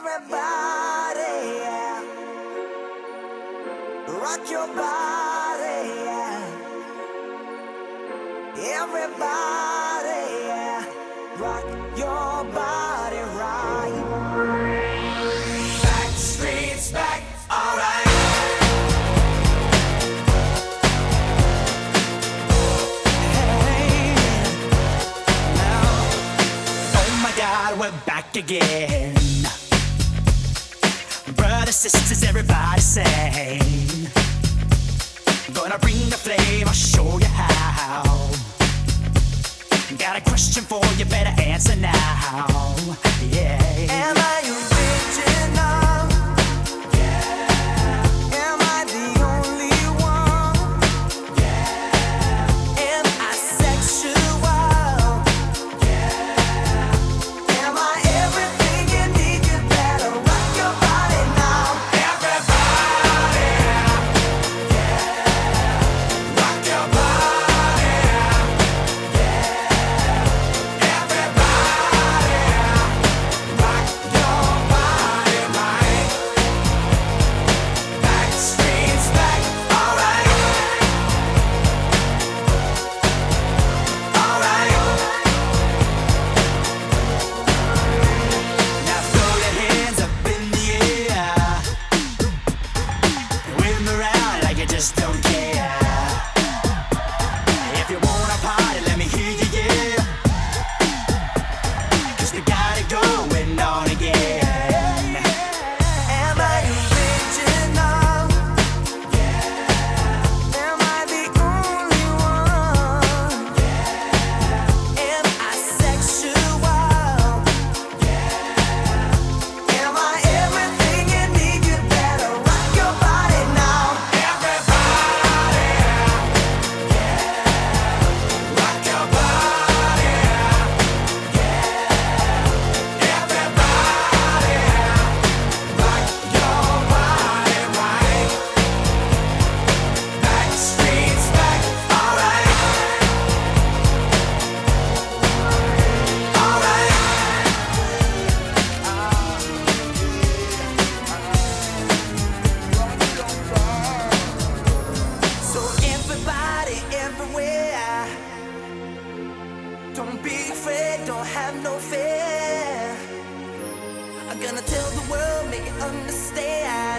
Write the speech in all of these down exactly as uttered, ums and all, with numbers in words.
Everybody, yeah. Rock your body, yeah. Everybody, yeah. Rock your body right. Back streets back, alright. Hey, now, oh my God, we're back again. Brothers, sisters, everybody sing. Gonna bring the flame, I'll show you how. Got a question for you, better answer now. Yeah. Am I original? Yeah. Am I the only one? Yeah. Am I sexual? Yeah. Am I everything you need? You better rock your body now. Everybody, yeah. Rock your body, yeah. Everybody, rock your body right. Back streets back, alright. Alright. Now throw your hands up in the air. Wave 'em around like you just don't care. If you wanna party, let me hear you, yeah. 'Cause we got it going on again. Am I original? Yeah. Am I the only one? Yeah. Am I sexual? Yeah. Am I everything you need? You better rock your body now. Everybody, yeah. Rock your body, yeah. Everybody, rock your body right. Back streets back, alright. Alright. So everybody, everywhere, don't be afraid, don't have no fear. I'm gonna tell the world, make it understand.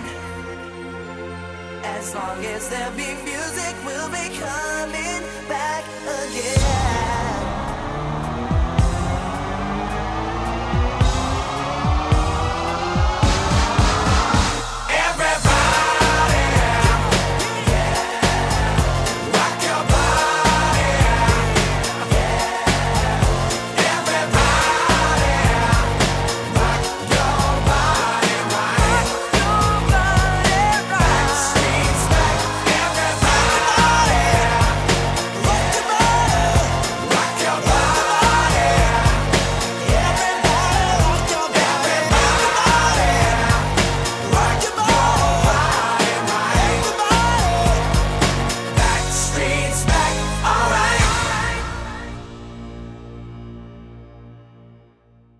As long as there be music, we'll be coming back again.